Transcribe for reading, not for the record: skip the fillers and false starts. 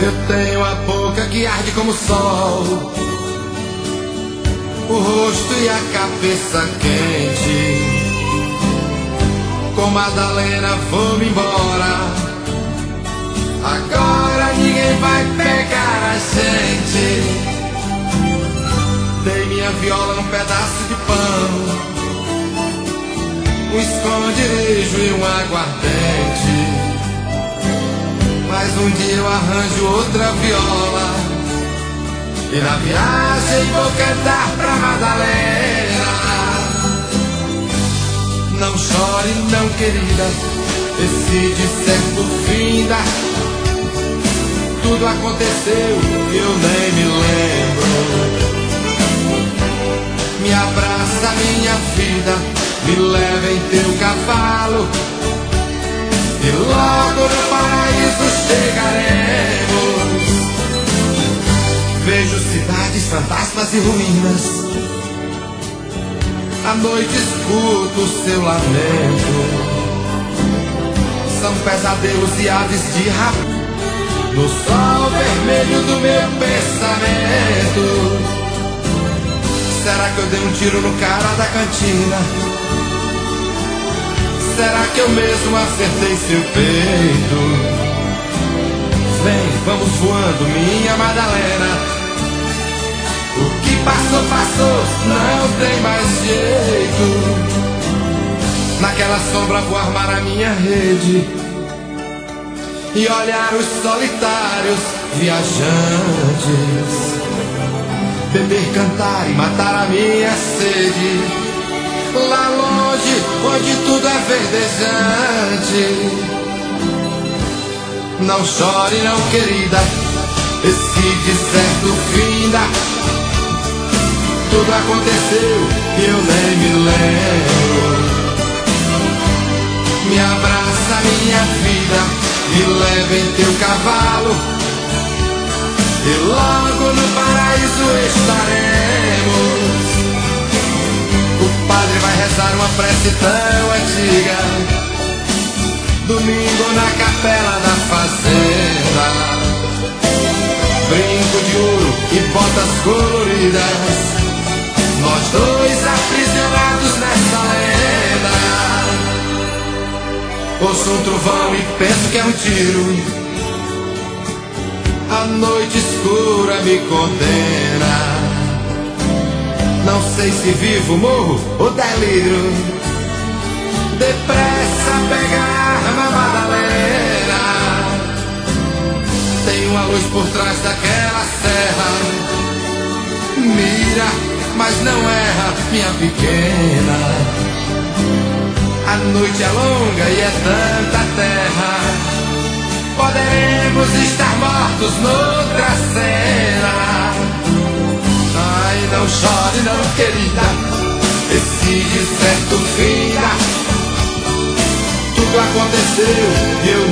Eu tenho a boca que arde como o sol, o rosto e a cabeça quente. Com Madalena vou-me embora, agora ninguém vai pegar a gente. Dei minha viola num pedaço de pão, um esconderijo e um aguardente. Mas um dia eu arranjo outra viola e na viagem vou cantar pra Madalena. Não chore não, querida, esse de certo finda. Tudo aconteceu e eu nem me lembro. Me abraça minha vida, me leva em teu cavalo e logo no paraíso chegaremos. Vejo cidades, fantasmas e ruínas, à noite escuto o seu lamento. São pesadelos e aves de rapina no sol vermelho do meu pensamento. Será que eu dei um tiro no cara da cantina? Será que eu mesmo acertei seu peito? Vem, vamos voando, minha Madalena. O que passou, passou, não tem mais jeito. Naquela sombra vou armar a minha rede e olhar os solitários viajantes, beber, cantar e matar a minha sede. Lá longe, onde tudo é verdejante. Não chore não, querida, esse deserto finda. Tudo aconteceu e eu nem me lembro. Me abraça minha vida, me leva em teu cavalo e logo no paraíso estaremos. O padre vai rezar uma prece tão antiga, domingo na capela da fazenda. Brinco de ouro e botas coloridas, nós dois aprisionados nessa lenda. Ouço um trovão e penso que é um tiro, a noite escura me condena. Não sei se vivo, morro ou deliro. Depressa pega a arma, Madalena. Tem uma luz por trás daquela serra. Mira, mas não erra, minha pequena. A noite é longa e é tanta terra. Poderemos estar mortos noutra cena. Ai, não chore não, querida, esse deserto finda. Tudo aconteceu e eu